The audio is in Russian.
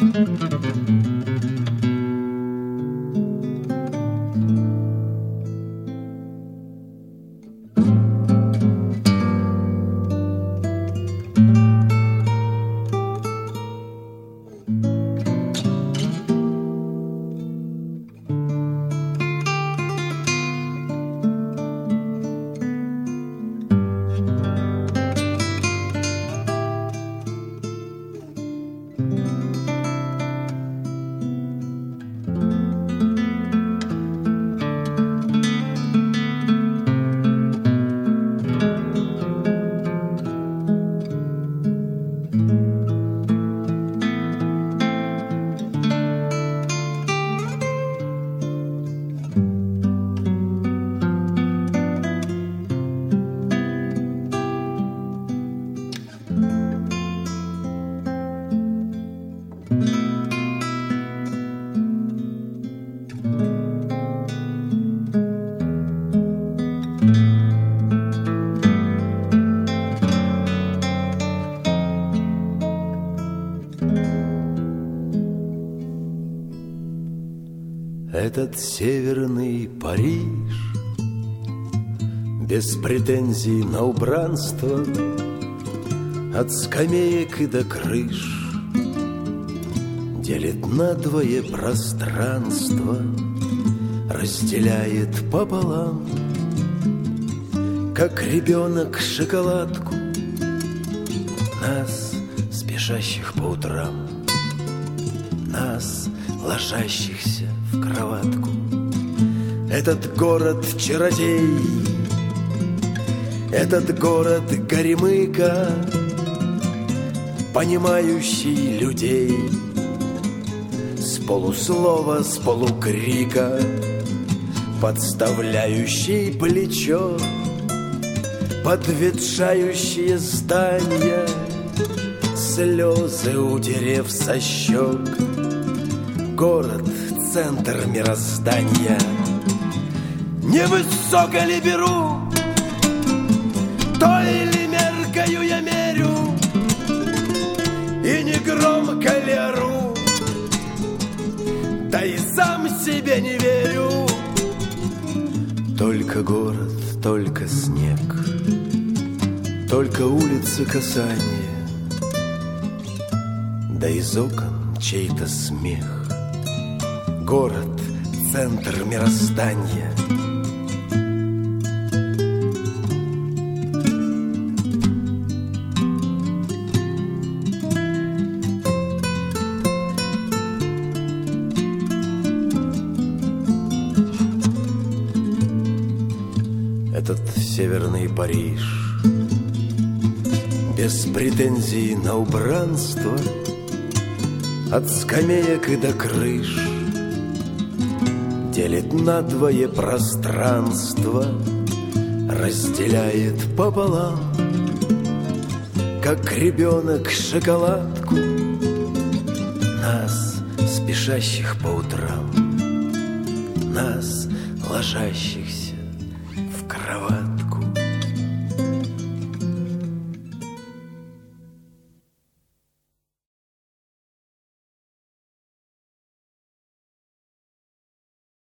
Этот северный Париж без претензий на убранство, от скамеек и до крыш делит надвое пространство, разделяет пополам, как ребенок шоколадку, нас, спешащих по утрам, нас, ложащихся в кроватку. Этот город чародей, этот город горемыка, понимающий людей с полуслова, с полукрика, подставляющий плечо под ветшающие здания, слезы утерев со щек. Город — центр мироздания. Невысоко ли беру, той ли меркою я мерю, и не громко ли ору, да и сам себе не верю. Только город, только снег, только улицы касания, да из окон чей-то смех. Город — центр мироздания. Этот северный Париж без претензий на убранство, от скамеек и до крыш делит надвое пространство, разделяет пополам, как ребенок шоколадку, нас, спешащих по утрам, нас, ложащихся